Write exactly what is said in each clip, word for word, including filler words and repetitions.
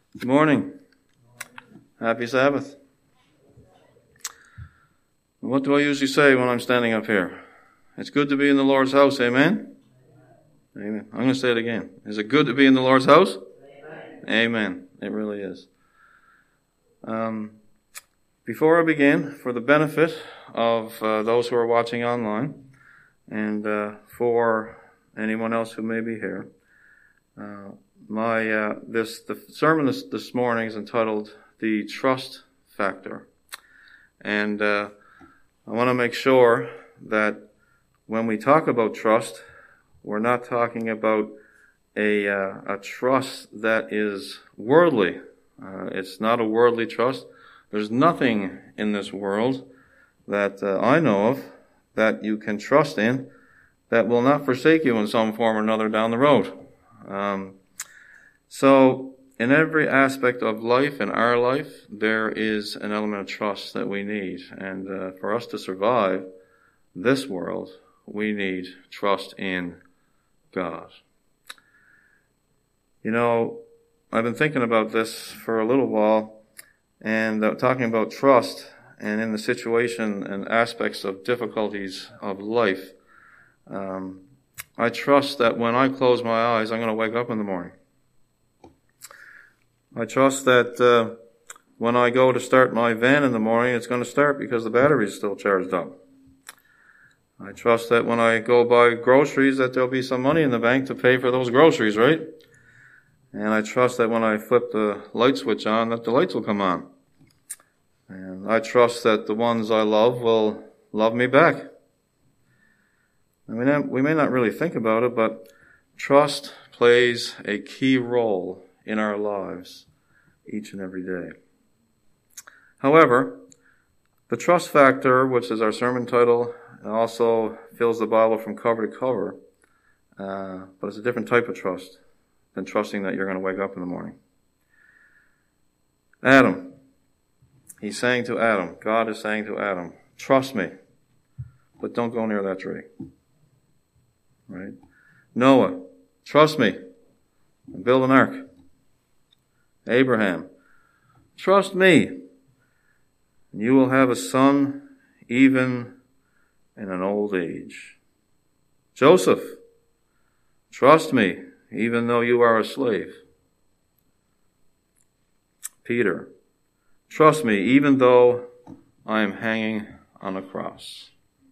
Good morning. Happy Sabbath. What do I usually say when I'm standing up here? It's good to be in the Lord's house, amen? Amen. I'm going to say it again. Is it good to be in the Lord's house? Amen. Amen. It really is. Um, before I begin, for the benefit of uh, those who are watching online, and uh, for anyone else who may be here, uh, my uh, this the sermon this, this morning is entitled "The Trust Factor," and uh, I want to make sure that when we talk about trust, we're not talking about a uh, a trust that is worldly. Uh, it's not a worldly trust. There's nothing in this world that uh, I know of that you can trust in that will not forsake you in some form or another down the road. Um, so, in every aspect of life, in our life, there is an element of trust that we need. And uh, for us to survive this world, we need trust in God. You know, I've been thinking about this for a little while, and uh, talking about trust, and in the situation and aspects of difficulties of life. Um, I trust that when I close my eyes, I'm going to wake up in the morning. I trust that uh, when I go to start my van in the morning, it's going to start because the battery is still charged up. I trust that when I go buy groceries, that there'll be some money in the bank to pay for those groceries, right? And I trust that when I flip the light switch on, that the lights will come on. And I trust that the ones I love will love me back. I mean, we may not really think about it, but trust plays a key role in our lives each and every day. However, the trust factor, which is our sermon title, also fills the Bible from cover to cover, uh, but it's a different type of trust than trusting that you're going to wake up in the morning. Adam, he's saying to Adam, God is saying to Adam, trust me, but don't go near that tree. Right? Noah, trust me, and build an ark. Abraham, trust me, and you will have a son even in an old age. Joseph, trust me, even though you are a slave. Peter, trust me, even though I am hanging on a cross.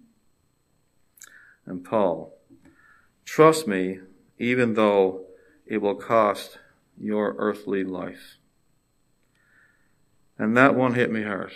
And Paul, trust me, even though it will cost your earthly life. And that one hit me hard.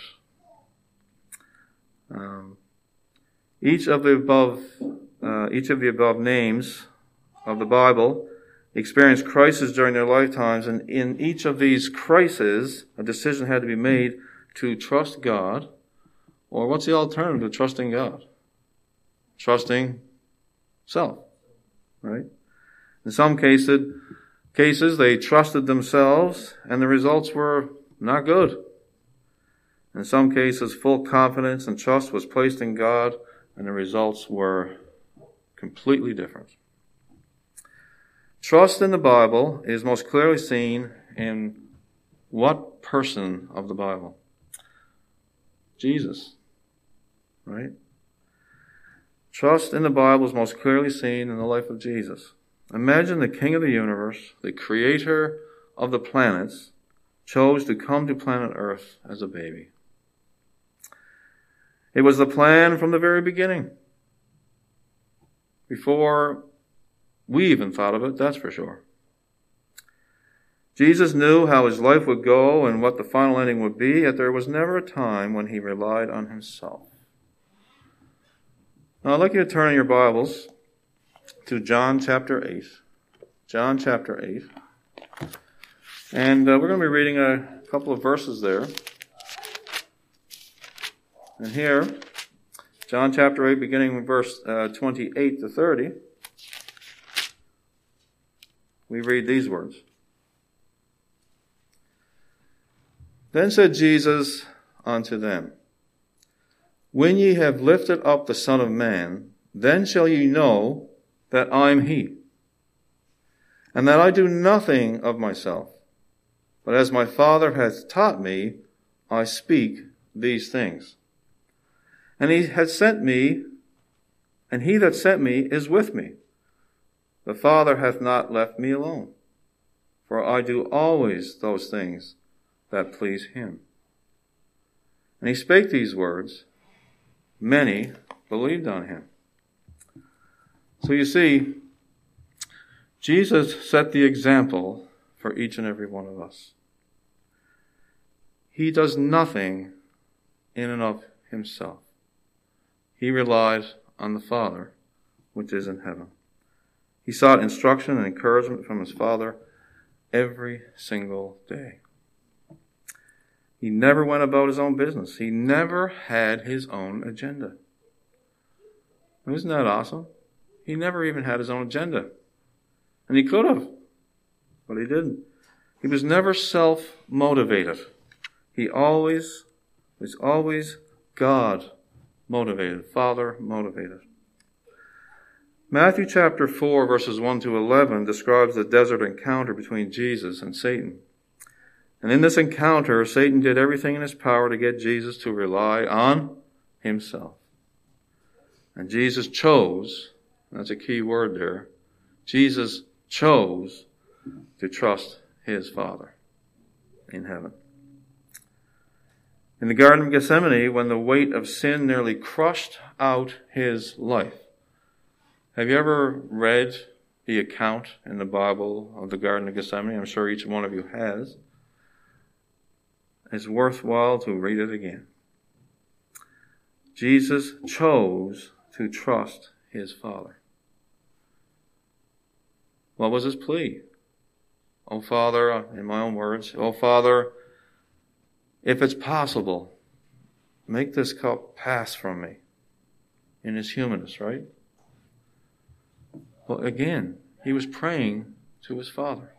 Um, each of the above, uh, each of the above names of the Bible experienced crises during their lifetimes, and in each of these crises, a decision had to be made to trust God, or what's the alternative to trusting God? Trusting self, right? In some cases, cases they trusted themselves, and the results were not good. In some cases, full confidence and trust was placed in God, and the results were completely different. Trust in the Bible is most clearly seen in what person of the Bible? Jesus, right? Trust in the Bible is most clearly seen in the life of Jesus. Imagine the King of the universe, the creator of the planets, chose to come to planet Earth as a baby. It was the plan from the very beginning. Before we even thought of it, that's for sure. Jesus knew how his life would go and what the final ending would be, yet there was never a time when he relied on himself. Now I'd like you to turn in your Bibles to John chapter eight. John chapter eight. And uh, we're going to be reading a couple of verses there. And here, John chapter eight, beginning with verse uh, twenty-eight to thirty, we read these words. Then said Jesus unto them, When ye have lifted up the Son of Man, then shall ye know that I am he, and that I do nothing of myself, But as my Father hath taught me, I speak these things. And he hath sent me, and he that sent me is with me. The Father hath not left me alone, for I do always those things that please him. And he spake these words. Many believed on him. So you see, Jesus set the example for each and every one of us. He does nothing in and of himself. He relies on the Father, which is in heaven. He sought instruction and encouragement from his Father every single day. He never went about his own business. He never had his own agenda. Isn't that awesome? He never even had his own agenda. And he could have, but he didn't. He was never self-motivated. He always was always God-motivated, Father-motivated. Matthew chapter four, verses one to eleven, describes the desert encounter between Jesus and Satan. And in this encounter, Satan did everything in his power to get Jesus to rely on himself. And Jesus chose, that's a key word there, Jesus chose to trust his Father in heaven. In the Garden of Gethsemane, when the weight of sin nearly crushed out his life. Have you ever read the account in the Bible of the Garden of Gethsemane? I'm sure each one of you has. It's worthwhile to read it again. Jesus chose to trust his Father. What was his plea? Oh, Father, in my own words, oh, Father, if it's possible, make this cup pass from me. In his humanness, right? Well, again, he was praying to his Father.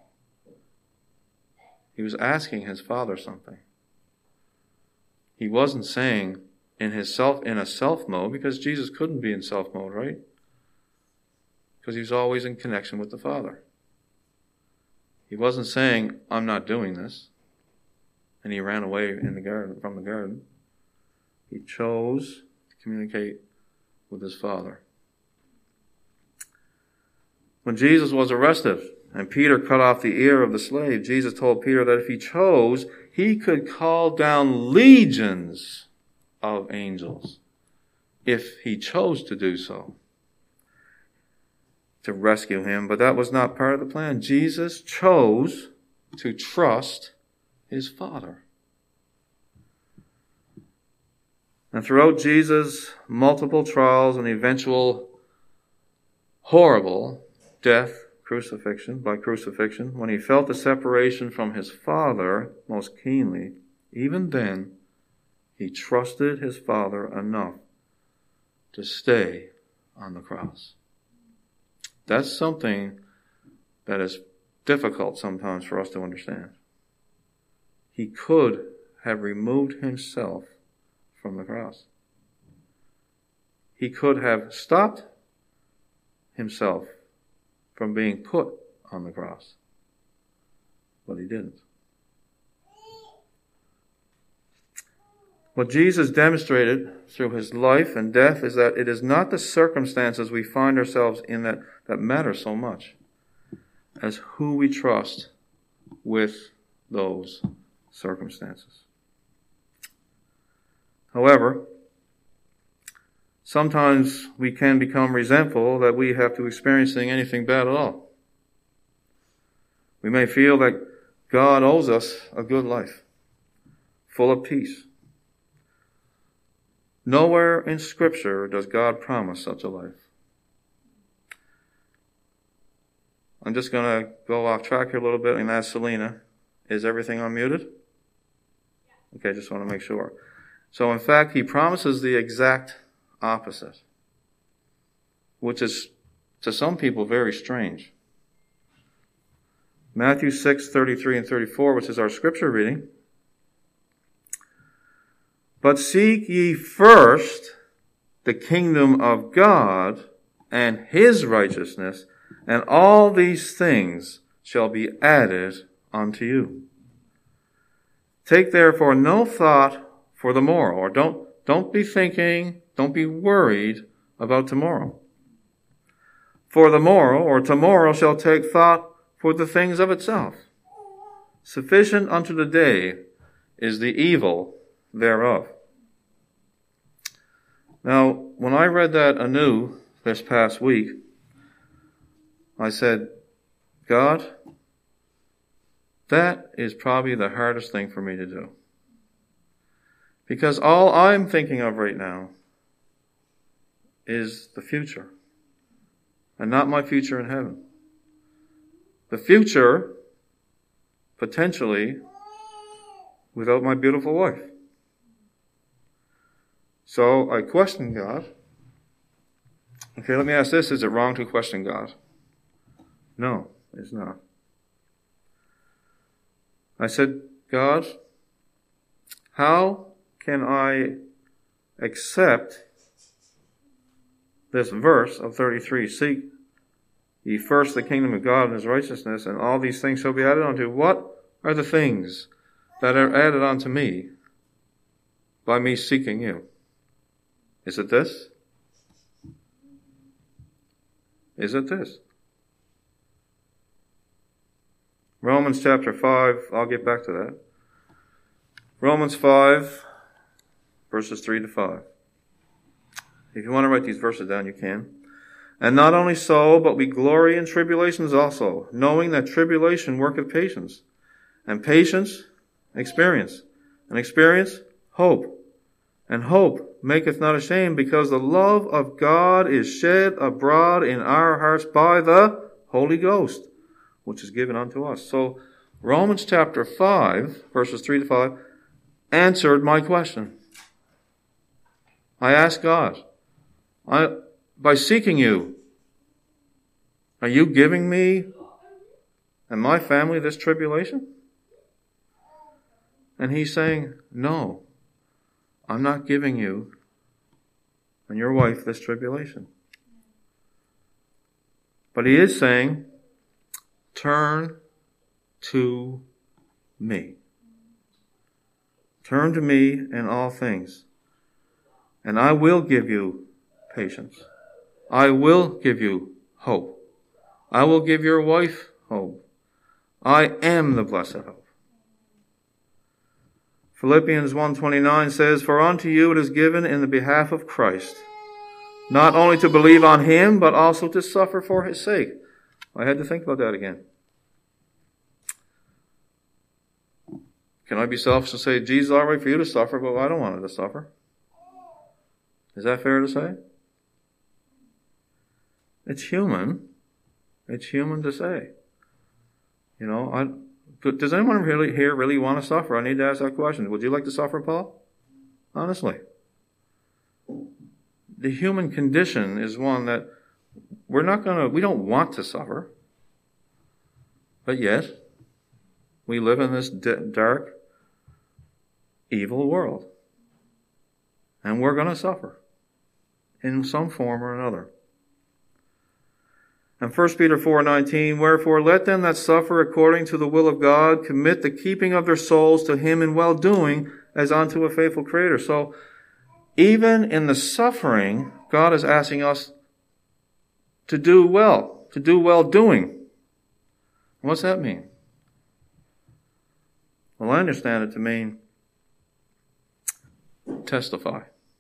He was asking his Father something. He wasn't saying in his self in a self mode, because Jesus couldn't be in self mode, right? Because he was always in connection with the Father. He wasn't saying, I'm not doing this, and he ran away in the garden from the garden. He chose to communicate with his Father. When Jesus was arrested and Peter cut off the ear of the slave, Jesus told Peter that if he chose, he could call down legions of angels if he chose to do so, to rescue him. But that was not part of the plan. Jesus chose to trust his Father. And throughout Jesus' multiple trials and eventual horrible death, crucifixion, by crucifixion, when he felt the separation from his Father most keenly, even then, he trusted his Father enough to stay on the cross. That's something that is difficult sometimes for us to understand. He could have removed himself from the cross. He could have stopped himself from being put on the cross. But he didn't. What Jesus demonstrated through his life and death is that it is not the circumstances we find ourselves in that, that matter so much as who we trust with those circumstances. However, sometimes we can become resentful that we have to experience anything bad at all. We may feel that God owes us a good life, full of peace. Nowhere in Scripture does God promise such a life. I'm just going to go off track here a little bit and ask Selena, is everything unmuted? Okay, just want to make sure. So in fact, he promises the exact opposite, which is to some people very strange. Matthew six, thirty-three and thirty-four, which is our scripture reading. But seek ye first the kingdom of God and his righteousness, and all these things shall be added unto you. Take therefore no thought for the morrow, or don't, don't be thinking, don't be worried about tomorrow. For the morrow, or tomorrow, shall take thought for the things of itself. Sufficient unto the day is the evil thereof. Now, when I read that anew this past week, I said, God, that is probably the hardest thing for me to do. Because all I'm thinking of right now is the future, and not my future in heaven. The future, potentially, without my beautiful wife. So I questioned God. Okay, let me ask this. Is it wrong to question God? No, it's not. I said, God, how can I accept this verse of thirty-three? Seek ye first the kingdom of God and his righteousness, and all these things shall be added unto you. What are the things that are added unto me by me seeking you? Is it this? Is it this? Romans chapter five, I'll get back to that. Romans five, verses three to five. If you want to write these verses down, you can. And not only so, but we glory in tribulations also, knowing that tribulation worketh patience, and patience, experience, and experience, hope. And hope maketh not ashamed, because the love of God is shed abroad in our hearts by the Holy Ghost, which is given unto us. So, Romans chapter five, verses three to five, answered my question. I asked God, I, by seeking you, are you giving me and my family this tribulation? And he's saying, no, I'm not giving you and your wife this tribulation. But he is saying, turn to me. Turn to me in all things, and I will give you patience. I will give you hope. I will give your wife hope. I am the blessed hope. Philippians one twenty-nine says, for unto you it is given in the behalf of Christ, not only to believe on him, but also to suffer for his sake. I had to think about that again. Can I be selfish and say, Jesus, all right for you to suffer, but I don't want it to suffer? Is that fair to say? It's human. It's human to say. You know, I, but does anyone really here really want to suffer? I need to ask that question. Would you like to suffer, Paul? Honestly. The human condition is one that we're not going to, we don't want to suffer. But yet, we live in this d- dark, evil world. And we're going to suffer in some form or another. And First Peter four nineteen, wherefore let them that suffer according to the will of God commit the keeping of their souls to him in well-doing as unto a faithful Creator. So even in the suffering, God is asking us to do well, to do well-doing. What's that mean? Well, I understand it to mean testify.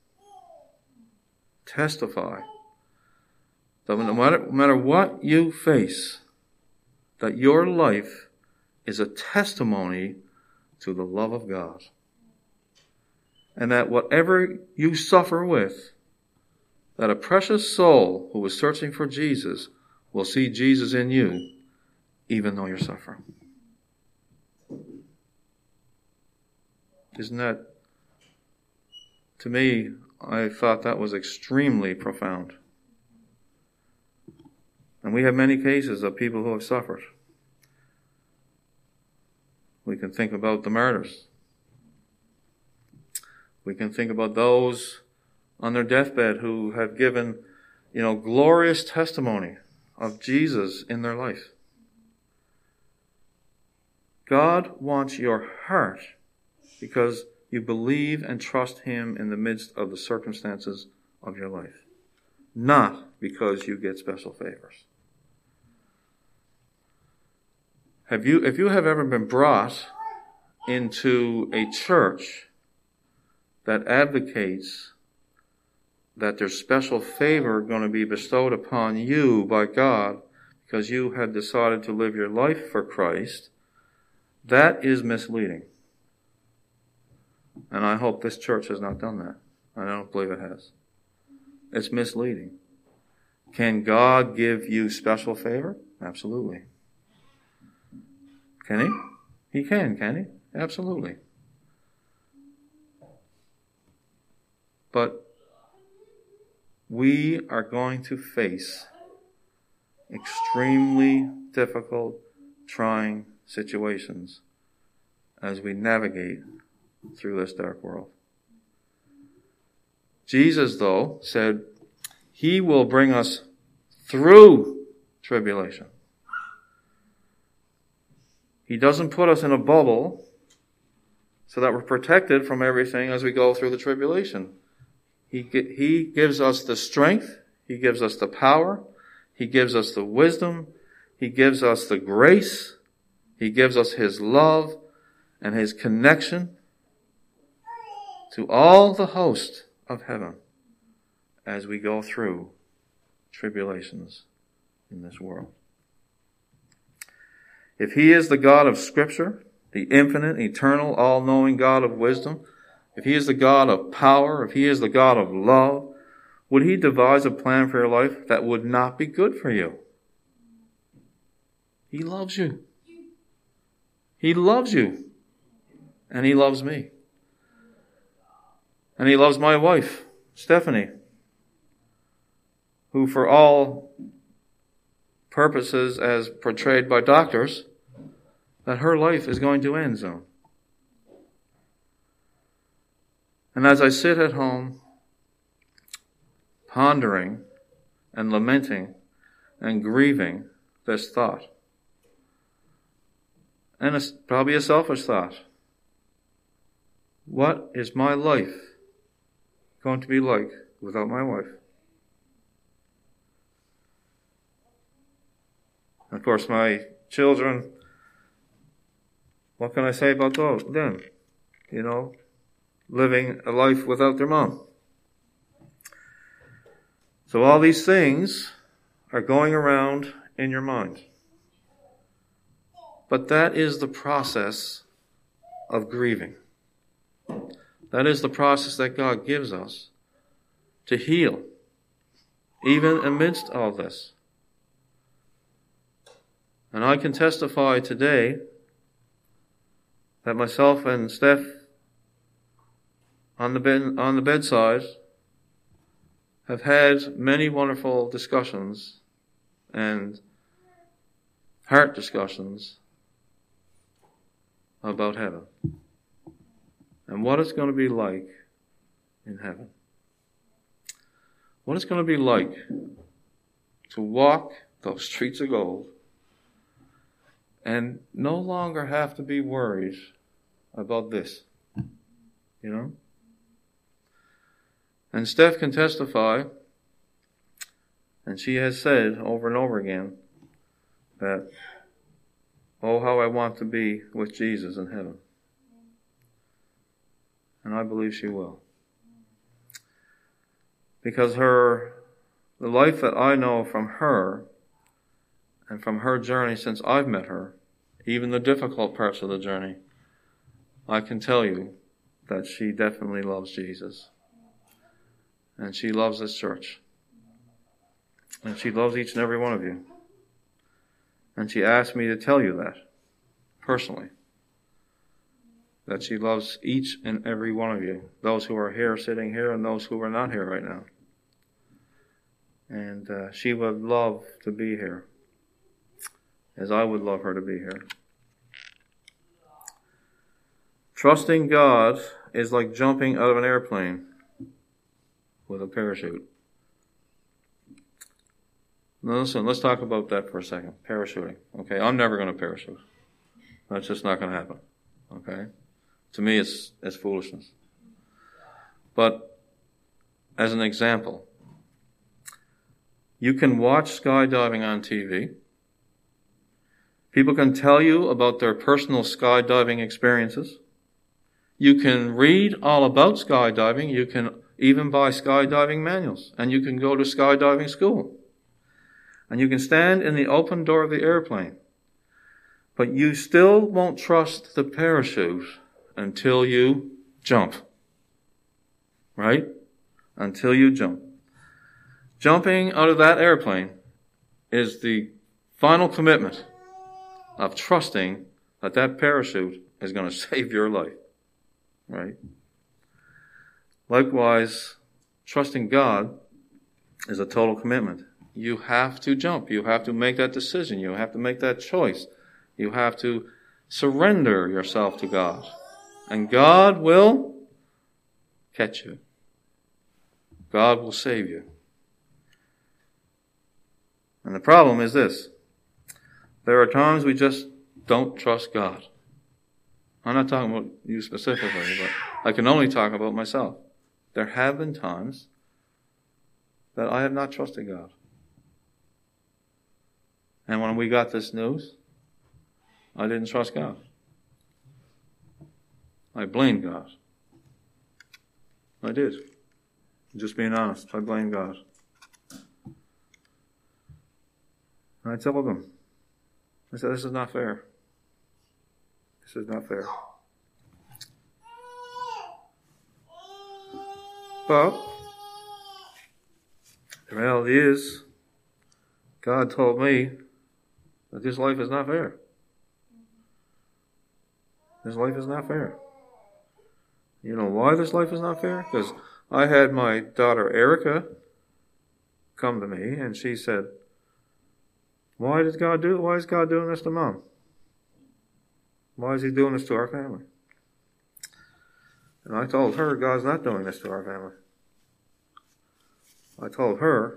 Testify. That no matter, no matter what you face, that your life is a testimony to the love of God. And that whatever you suffer with, that a precious soul who is searching for Jesus will see Jesus in you, even though you're suffering. Isn't that, to me, I thought that was extremely profound. And we have many cases of people who have suffered. We can think about the martyrs. We can think about those on their deathbed who have given, you know, glorious testimony of Jesus in their life. God wants your heart because you believe and trust Him in the midst of the circumstances of your life, not because you get special favors. Have you, if you have ever been brought into a church that advocates that there's special favor going to be bestowed upon you by God because you have decided to live your life for Christ, that is misleading. And I hope this church has not done that. I don't believe it has. It's misleading. Can God give you special favor? Absolutely. Can He? He can, can He? Absolutely. But we are going to face extremely difficult, trying situations as we navigate through this dark world. Jesus, though, said He will bring us through tribulation. He doesn't put us in a bubble so that we're protected from everything as we go through the tribulation. He, he gives us the strength. He gives us the power. He gives us the wisdom. He gives us the grace. He gives us His love and His connection to all the host of heaven as we go through tribulations in this world. If He is the God of Scripture, the infinite, eternal, all-knowing God of wisdom, if He is the God of power, if He is the God of love, would He devise a plan for your life that would not be good for you? He loves you. He loves you. And He loves me. And He loves my wife, Stephanie, who for all purposes as portrayed by doctors, that her life is going to end soon. And as I sit at home, pondering and lamenting and grieving this thought, and it's probably a selfish thought, what is my life going to be like without my wife? Of course, my children, what can I say about those, them? You know, living a life without their mom. So all these things are going around in your mind. But that is the process of grieving. That is the process that God gives us to heal, even amidst all this. And I can testify today that myself and Steph on the bed, on the bedside have had many wonderful discussions and heart discussions about heaven and what it's going to be like in heaven. What it's going to be like to walk those streets of gold and no longer have to be worried about this, you know? And Steph can testify, and she has said over and over again that, oh, how I want to be with Jesus in heaven. And I believe she will. Because her, the life that I know from her, and from her journey since I've met her, even the difficult parts of the journey, I can tell you that she definitely loves Jesus. And she loves this church. And she loves each and every one of you. And she asked me to tell you that, personally. That she loves each and every one of you. Those who are here, sitting here, and those who are not here right now. And uh, she would love to be here, as I would love her to be here. Trusting God is like jumping out of an airplane with a parachute. Now listen, let's talk about that for a second. Parachuting. Okay, I'm never going to parachute. That's just not going to happen. Okay? To me, it's, it's foolishness. But as an example, you can watch skydiving on T V. People can tell you about their personal skydiving experiences. You can read all about skydiving. You can even buy skydiving manuals. And you can go to skydiving school. And you can stand in the open door of the airplane. But you still won't trust the parachute until you jump. Right? Until you jump. Jumping out of that airplane is the final commitment of trusting that that parachute is going to save your life. Right? Likewise, trusting God is a total commitment. You have to jump. You have to make that decision. You have to make that choice. You have to surrender yourself to God. And God will catch you. God will save you. And the problem is this. There are times we just don't trust God. I'm not talking about you specifically, but I can only talk about myself. There have been times that I have not trusted God. And when we got this news, I didn't trust God. I blamed God. I did. Just being honest, I blamed God. And I told him, I said, this is not fair. This is not fair. But the reality is, God told me that this life is not fair. This life is not fair. You know why this life is not fair? Because I had my daughter Erica come to me and she said, why does God do, why is God doing this to Mom? Why is he doing this to our family? And I told her, God's not doing this to our family. I told her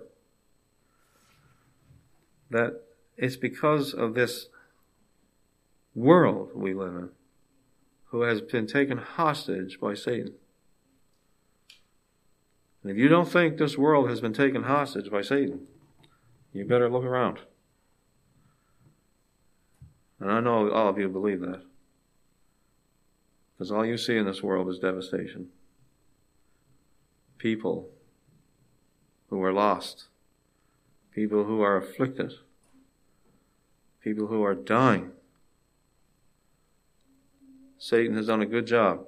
that it's because of this world we live in, who has been taken hostage by Satan. And if you don't think this world has been taken hostage by Satan, you better look around. And I know all of you believe that. Because all you see in this world is devastation. People who are lost. People who are afflicted. People who are dying. Satan has done a good job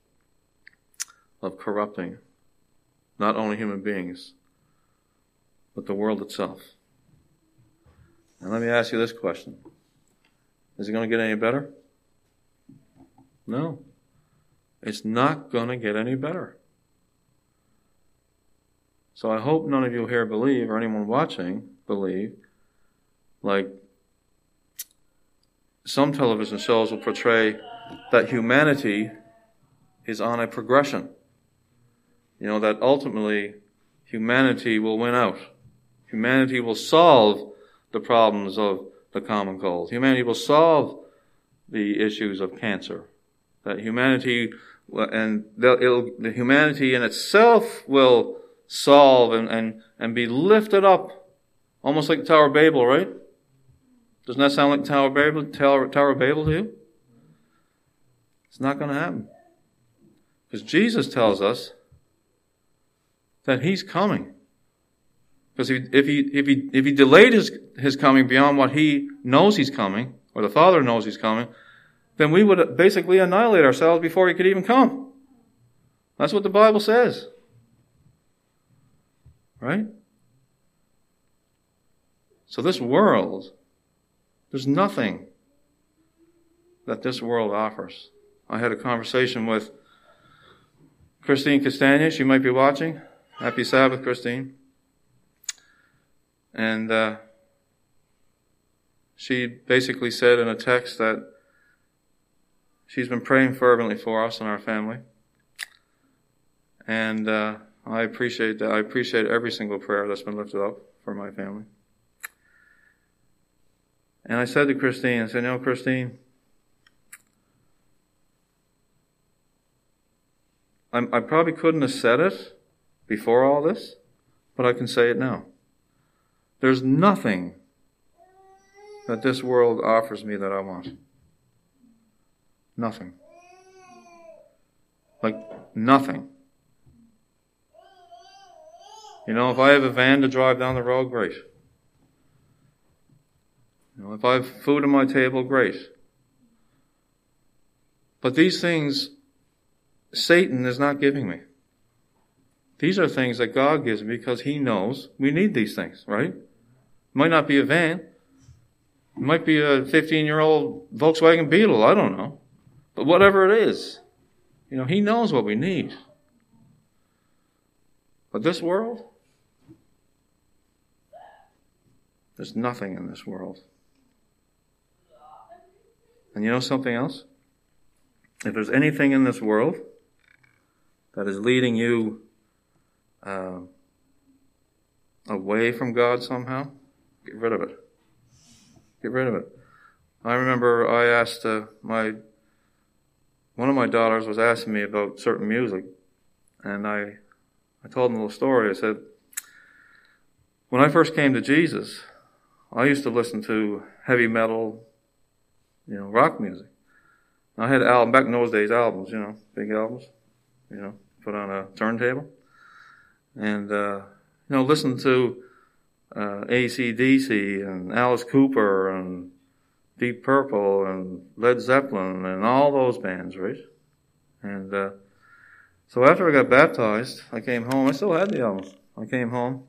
of corrupting not only human beings, but the world itself. And let me ask you this question. Is it going to get any better? No. It's not going to get any better. So I hope none of you here believe, or anyone watching believe, like some television shows will portray that humanity is on a progression. You know, that ultimately humanity will win out. Humanity will solve the problems of the common cold. Humanity will solve the issues of cancer. That humanity and it'll, the humanity in itself will solve and, and, and be lifted up, almost like the Tower of Babel, right? Doesn't that sound like Tower of Babel, Tower, Tower of Babel to you? It's not going to happen. Because Jesus tells us that he's coming. Because if, if he if he if he delayed his his coming beyond what he knows he's coming, or the Father knows he's coming, then we would basically annihilate ourselves before he could even come. That's what the Bible says. Right? So this world, there's nothing that this world offers. I had a conversation with Christine Castagna. She might be watching. Happy Sabbath, Christine. And uh, she basically said in a text that she's been praying fervently for us and our family. And uh, I appreciate that. I appreciate every single prayer that's been lifted up for my family. And I said to Christine, I said, no, Christine, I, I probably couldn't have said it before all this, but I can say it now. There's nothing that this world offers me that I want. Nothing. Like, nothing. You know, if I have a van to drive down the road, great. You know, if I have food on my table, great. But these things, Satan is not giving me. These are things that God gives me because He knows we need these things, right? It might not be a van. It might be a fifteen-year-old Volkswagen Beetle. I don't know. But whatever it is, you know, He knows what we need. But this world, there's nothing in this world. And you know something else? If there's anything in this world that is leading you uh, away from God somehow, get rid of it. Get rid of it. I remember I asked uh, my, one of my daughters was asking me about certain music, and I, I told them a little story. I said, when I first came to Jesus, I used to listen to heavy metal, you know, rock music. I had album back in those days, albums, you know, big albums, you know, put on a turntable, and uh, you know, listen to uh, A C D C and Alice Cooper and Deep Purple and Led Zeppelin and all those bands, right? And uh, so after I got baptized, I came home. I still had the album. I came home,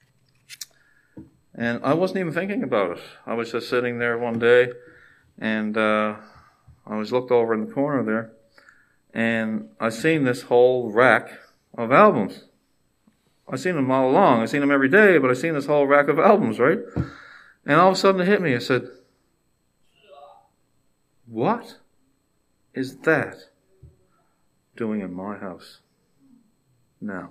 and I wasn't even thinking about it. I was just sitting there one day, and uh, I was looked over in the corner there, and I seen this whole rack of albums. I seen them all along. I seen them every day, but I seen this whole rack of albums, right? And all of a sudden it hit me. I said, what is that doing in my house now?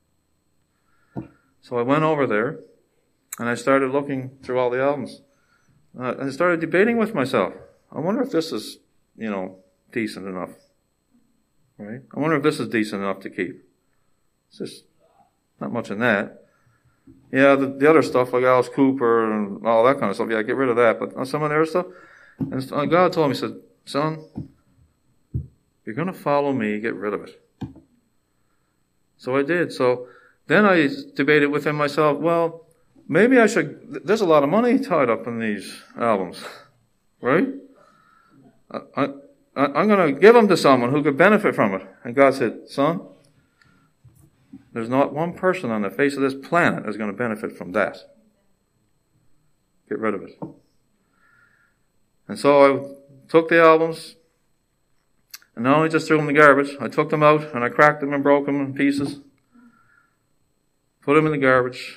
So I went over there, and I started looking through all the albums. Uh, I started debating with myself. I wonder if this is, you know, decent enough. Right? I wonder if this is decent enough to keep. It's just not much in that. Yeah, the, the other stuff like Alice Cooper and all that kind of stuff, yeah, get rid of that. But some of their stuff, and God told me, He said, son, if you're going to follow me, get rid of it. So I did. So then I debated within myself, well, maybe I should, there's a lot of money tied up in these albums, right? I, I, I'm going to give them to someone who could benefit from it. And God said, son, there's not one person on the face of this planet that's going to benefit from that. Get rid of it. And so I took the albums, and not only just threw them in the garbage, I took them out and I cracked them and broke them in pieces, put them in the garbage,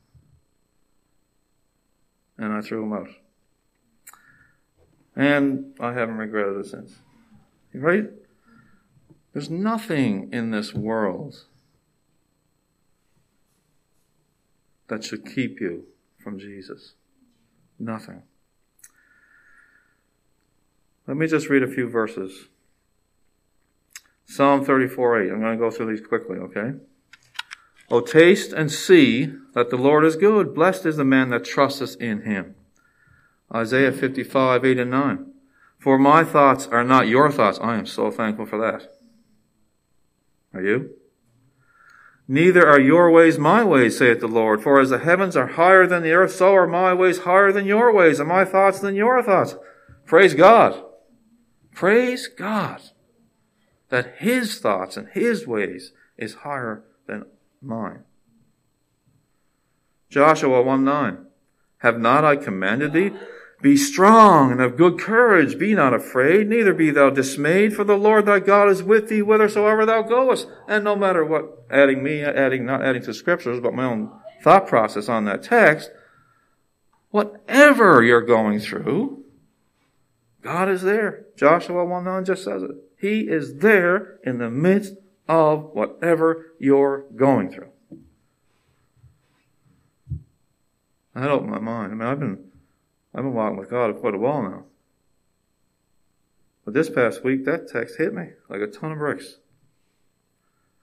and I threw them out. And I haven't regretted it since. Right? There's nothing in this world that should keep you from Jesus. Nothing. Let me just read a few verses. Psalm thirty-four eight. I'm going to go through these quickly, okay? O taste and see that the Lord is good. Blessed is the man that trusteth in Him. Isaiah fifty-five eight and nine. For my thoughts are not your thoughts. I am so thankful for that. Are you? Neither are your ways my ways, saith the Lord. For as the heavens are higher than the earth, so are my ways higher than your ways, and my thoughts than your thoughts. Praise God. Praise God that His thoughts and His ways is higher than mine. Joshua one nine. Have not I commanded thee? Be strong and of good courage. Be not afraid, neither be thou dismayed, for the Lord thy God is with thee whithersoever thou goest. And no matter what, adding me, adding, not adding to scriptures, but my own thought process on that text, whatever you're going through, God is there. Joshua one nine just says it. He is there in the midst of whatever you're going through. That opened my mind. I mean, I've been, I've been walking with God for quite a while now. But this past week, that text hit me like a ton of bricks.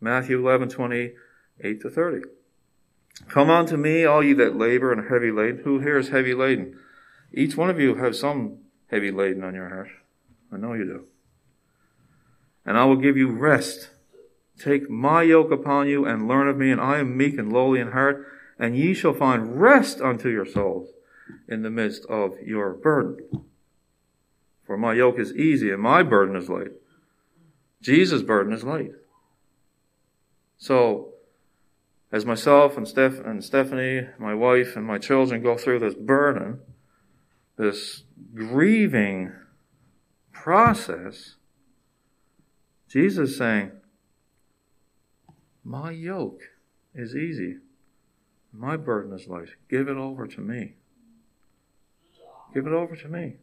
Matthew eleven, twenty-eight to thirty. Come unto me, all ye that labor and are heavy laden. Who here is heavy laden? Each one of you have some heavy laden on your heart. I know you do. And I will give you rest. Take my yoke upon you and learn of me, and I am meek and lowly in heart, and ye shall find rest unto your souls in the midst of your burden. For my yoke is easy and my burden is light. Jesus' burden is light. So, as myself and, Steph- and Stephanie, my wife, and my children go through this burden, this grieving process, Jesus is saying, my yoke is easy. My burden is light. Give it over to me. Give it over to me.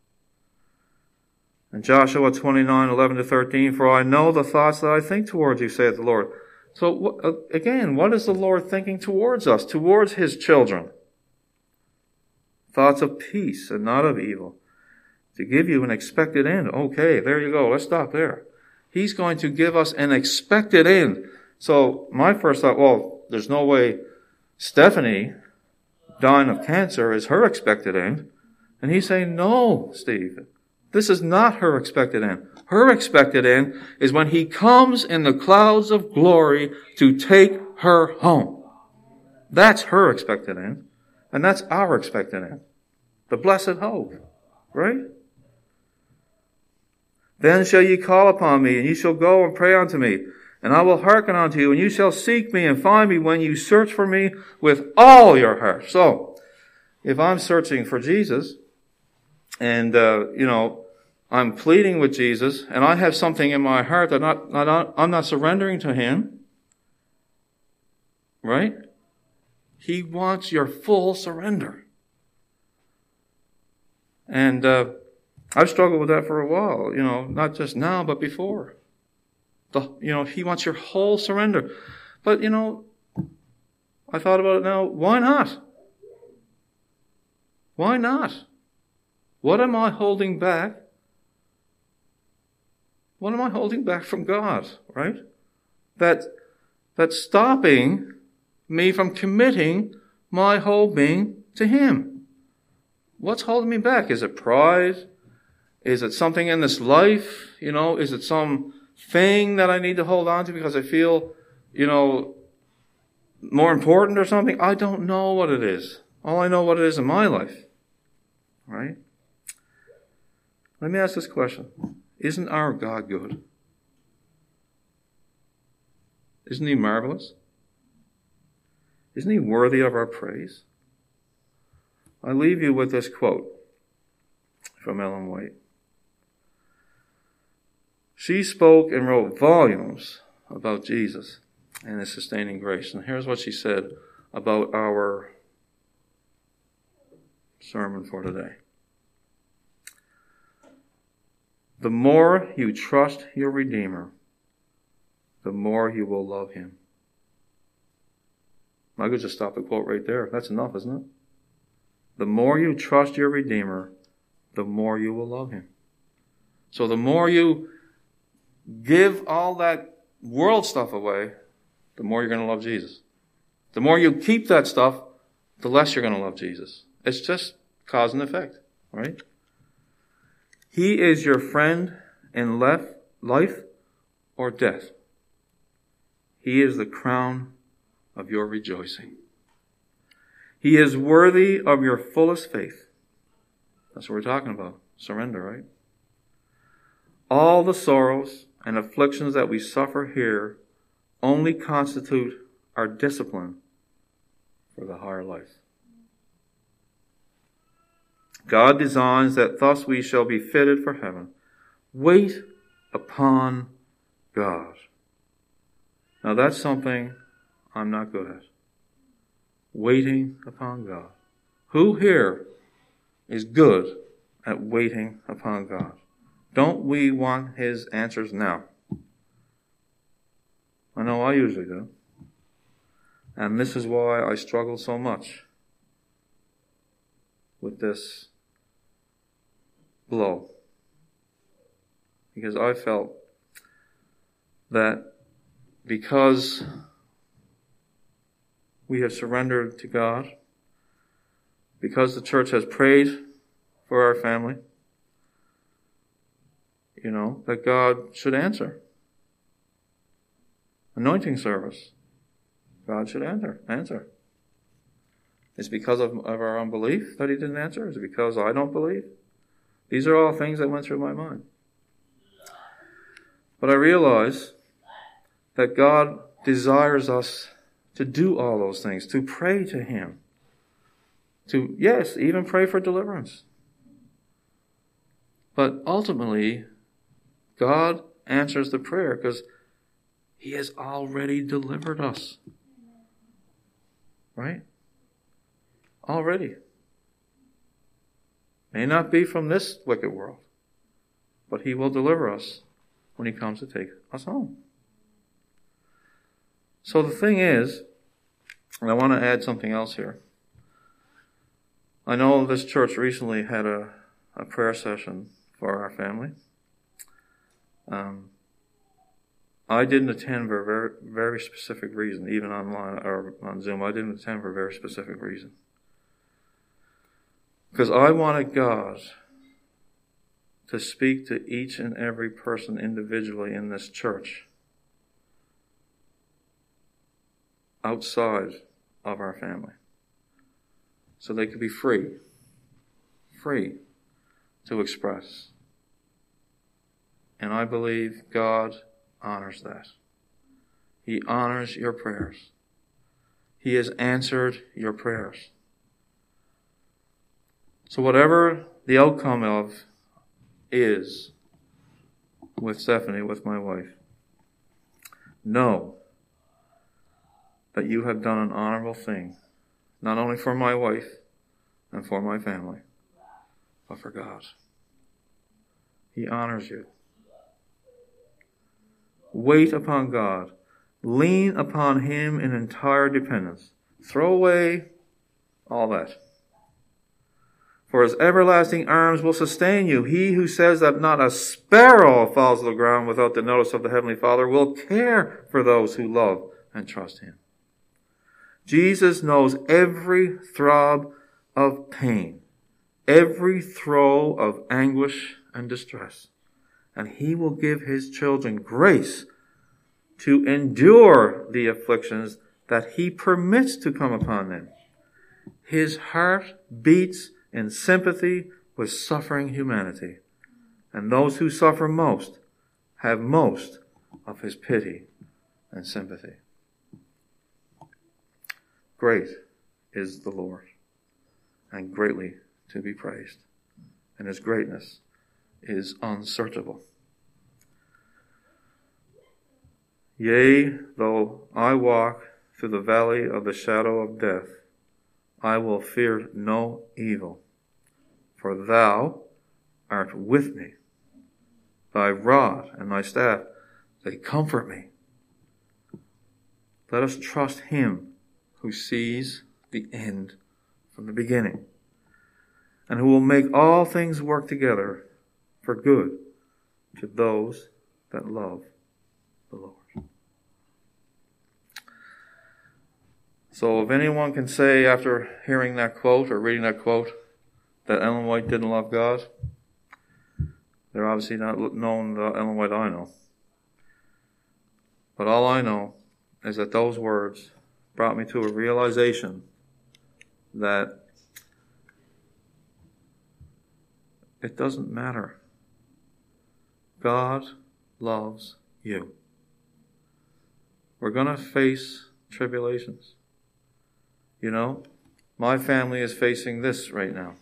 And Joshua twenty-nine, eleven to thirteen, for I know the thoughts that I think towards you, saith the Lord. So again, what is the Lord thinking towards us, towards His children? Thoughts of peace and not of evil, to give you an expected end. Okay, there you go. Let's stop there. He's going to give us an expected end. So my first thought, well, there's no way Stephanie dying of cancer is her expected end. And he's saying, no, Steve, this is not her expected end. Her expected end is when He comes in the clouds of glory to take her home. That's her expected end. And that's our expected end. The blessed hope. Right? Then shall ye call upon me, and ye shall go and pray unto me. And I will hearken unto you, and you shall seek me and find me when you search for me with all your heart. So, if I'm searching for Jesus, and, uh, you know, I'm pleading with Jesus, and I have something in my heart that not, not, I'm not surrendering to Him, right? He wants your full surrender. And uh, I've struggled with that for a while, you know, not just now, but before. The, you know, He wants your whole surrender. But, you know, I thought about it now. Why not? Why not? What am I holding back? What am I holding back from God, right? That, that's stopping me from committing my whole being to Him. What's holding me back? Is it pride? Is it something in this life? You know, is it some thing that I need to hold on to because I feel, you know, more important or something? I don't know what it is. All I know what it is in my life. Right? Let me ask this question. Isn't our God good? Isn't He marvelous? Isn't He worthy of our praise? I leave you with this quote from Ellen White. She spoke and wrote volumes about Jesus and His sustaining grace. And here's what she said about our sermon for today. The more you trust your Redeemer, the more you will love Him. I could just stop the quote right there. That's enough, isn't it? The more you trust your Redeemer, the more you will love Him. So the more you give all that world stuff away, the more you're going to love Jesus. The more you keep that stuff, the less you're going to love Jesus. It's just cause and effect, right? He is your friend in life or death. He is the crown of your rejoicing. He is worthy of your fullest faith. That's what we're talking about. Surrender, right? All the sorrows and afflictions that we suffer here only constitute our discipline for the higher life. God designs that thus we shall be fitted for heaven. Wait upon God. Now that's something I'm not good at. Waiting upon God. Who here is good at waiting upon God? Don't we want His answers now? I know I usually do. And this is why I struggle so much with this blow. Because I felt that because we have surrendered to God, because the church has prayed for our family, you know, that God should answer. Anointing service. God should answer. Answer. Is it because of, of our unbelief that he didn't answer? Is it because I don't believe? These are all things that went through my mind. But I realize that God desires us to do all those things, to pray to him. To, yes, even pray for deliverance. But ultimately, God answers the prayer because he has already delivered us. Right? Already. May not be from this wicked world, but he will deliver us when he comes to take us home. So the thing is, and I want to add something else here. I know this church recently had a, a prayer session for our family. Um, I didn't attend for a very, very specific reason, even online or on Zoom. I didn't attend for a very specific reason. Because I wanted God to speak to each and every person individually in this church outside of our family. So they could be free, free to express. And I believe God honors that. He honors your prayers. He has answered your prayers. So whatever the outcome of is with Stephanie, with my wife, know that you have done an honorable thing, not only for my wife and for my family, but for God. He honors you. Wait upon God. Lean upon him in entire dependence. Throw away all that. For his everlasting arms will sustain you. He who says that not a sparrow falls to the ground without the notice of the Heavenly Father will care for those who love and trust him. Jesus knows every throb of pain, every throe of anguish and distress. And he will give his children grace to endure the afflictions that he permits to come upon them. His heart beats in sympathy with suffering humanity. And those who suffer most have most of his pity and sympathy. Great is the Lord, and greatly to be praised. And his greatness is unsearchable. Yea, though I walk through the valley of the shadow of death, I will fear no evil, for thou art with me. Thy rod and thy staff, they comfort me. Let us trust him who sees the end from the beginning, and who will make all things work together for good to those that love the Lord. So if anyone can say after hearing that quote or reading that quote that Ellen White didn't love God, they're obviously not knowing the Ellen White I know. But all I know is that those words brought me to a realization that it doesn't matter. God loves you. We're going to face tribulations. You know, my family is facing this right now.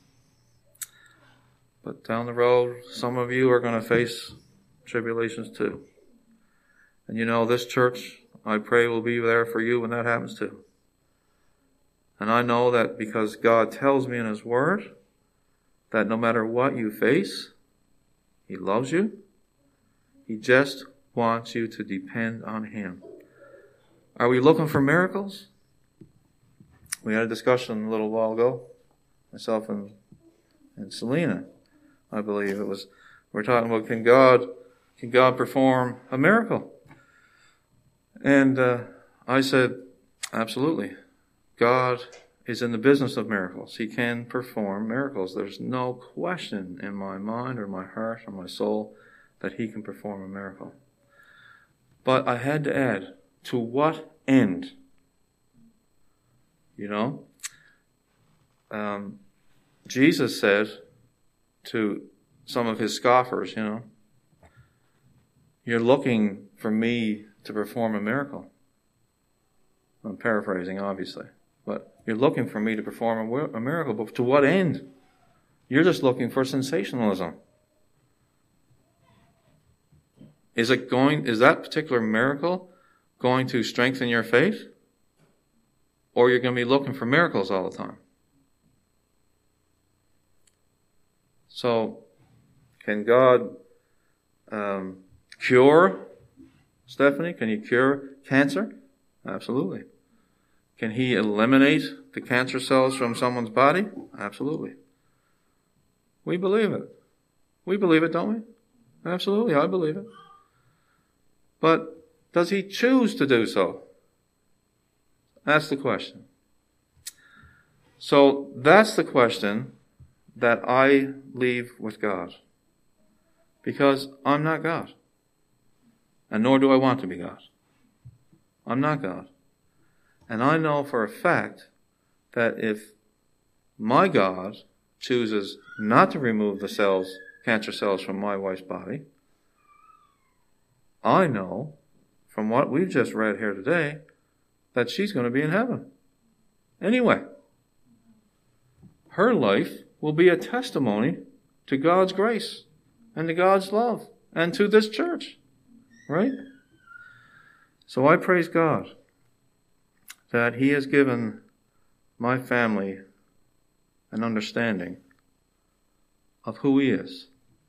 But down the road, some of you are going to face tribulations too. And you know, this church, I pray, will be there for you when that happens too. And I know that because God tells me in his word that no matter what you face, he loves you. He just wants you to depend on him. Are we looking for miracles? We had a discussion a little while ago, myself and, and Selena, I believe it was. We we're talking about can God, can God perform a miracle? And uh, I said, absolutely. God is in the business of miracles. He can perform miracles. There's no question in my mind or my heart or my soul that he can perform a miracle. But I had to add, to what end? You know? Um, Jesus said to some of his scoffers, you know, you're looking for me to perform a miracle. I'm paraphrasing, obviously. But you're looking for me to perform a, a miracle. But to what end? You're just looking for sensationalism. Is it going, is that particular miracle going to strengthen your faith? Or you're going to be looking for miracles all the time? So, can God um, cure, Stephanie? Can he cure cancer? Absolutely. Can he eliminate the cancer cells from someone's body? Absolutely. We believe it. We believe it, don't we? Absolutely, I believe it. But does he choose to do so? That's the question. So that's the question that I leave with God. Because I'm not God. And nor do I want to be God. I'm not God. And I know for a fact that if my God chooses not to remove the cells, cancer cells from my wife's body, I know from what we've just read here today that she's going to be in heaven. Anyway, her life will be a testimony to God's grace and to God's love and to this church. Right? So I praise God that he has given my family an understanding of who he is.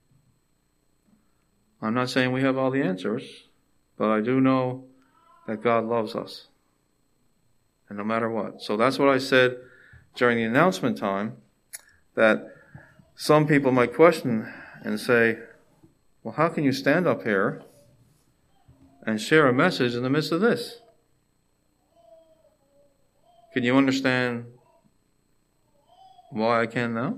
I'm not saying we have all the answers, but I do know that God loves us. And no matter what. So that's what I said during the announcement time, that some people might question and say, well, how can you stand up here and share a message in the midst of this? Can you understand why I can now?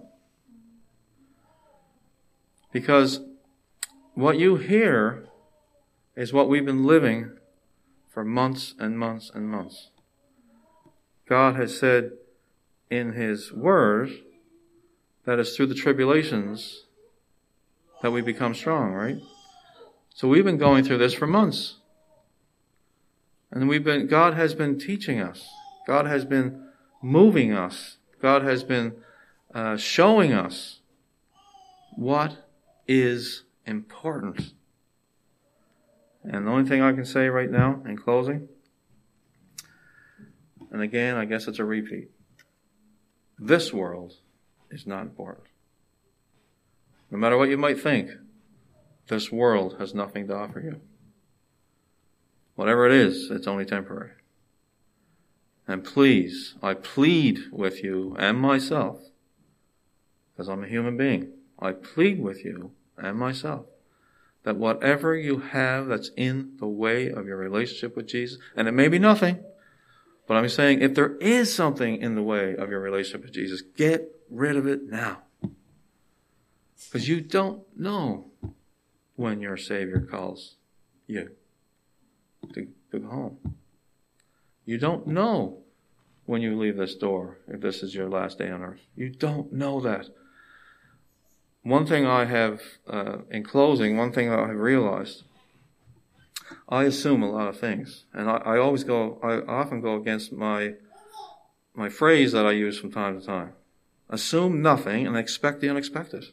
Because what you hear is what we've been living for months and months and months. God has said in his word that it's through the tribulations that we become strong, right? So we've been going through this for months. And we've been, God has been teaching us. God has been moving us. God has been uh, showing us what is important. And the only thing I can say right now in closing, and again, I guess it's a repeat. This world is not important. No matter what you might think, this world has nothing to offer you. Whatever it is, it's only temporary. And please, I plead with you and myself, because I'm a human being, I plead with you and myself that whatever you have that's in the way of your relationship with Jesus, and it may be nothing, but I'm saying if there is something in the way of your relationship with Jesus, get rid of it now. Because you don't know when your Savior calls you to, to go home. You don't know when you leave this door if this is your last day on earth. You don't know that. One thing I have, uh, in closing, one thing that I have realized, I assume a lot of things. And I, I always go, I often go against my, my phrase that I use from time to time. Assume nothing and expect the unexpected.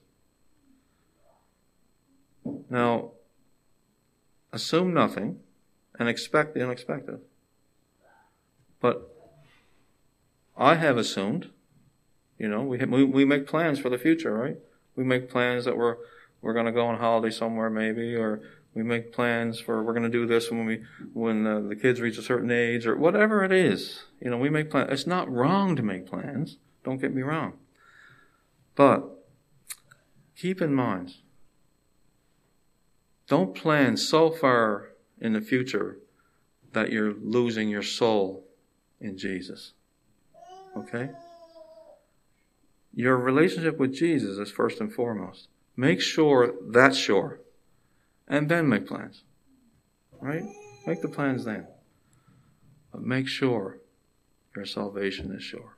Now, assume nothing and expect the unexpected. But I have assumed, you know, we, we we make plans for the future, right? We make plans that we're we're going to go on holiday somewhere, maybe, or we make plans for we're going to do this when we when uh, the kids reach a certain age, or whatever it is. You know, we make plans. It's not wrong to make plans. Don't get me wrong. But keep in mind, don't plan so far in the future that you're losing your soul in Jesus. Okay? Your relationship with Jesus is first and foremost. Make sure that's sure. And then make plans. Right? Make the plans then. But make sure your salvation is sure.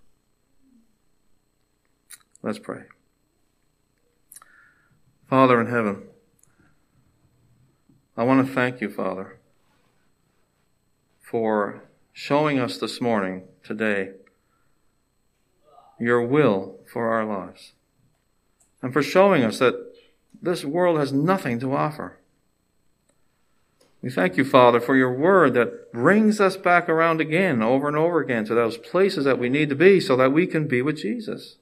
Let's pray. Father in heaven, I want to thank you, Father, for showing us this morning, today, your will for our lives. And for showing us that this world has nothing to offer. We thank you, Father, for your word that brings us back around again, over and over again, to those places that we need to be so that we can be with Jesus.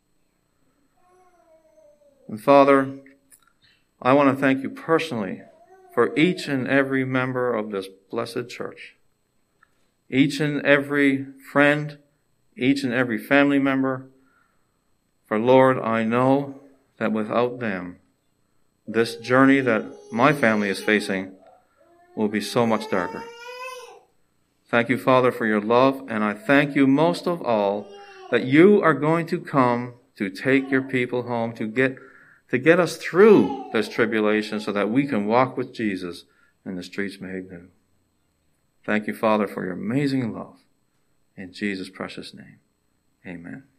And Father, I want to thank you personally for each and every member of this blessed church. Each and every friend, each and every family member. For Lord, I know that without them, this journey that my family is facing will be so much darker. Thank you, Father, for your love, and I thank you most of all that you are going to come to take your people home, to get to get us through this tribulation so that we can walk with Jesus in the streets made new. Thank you, Father, for your amazing love. In Jesus' precious name, amen.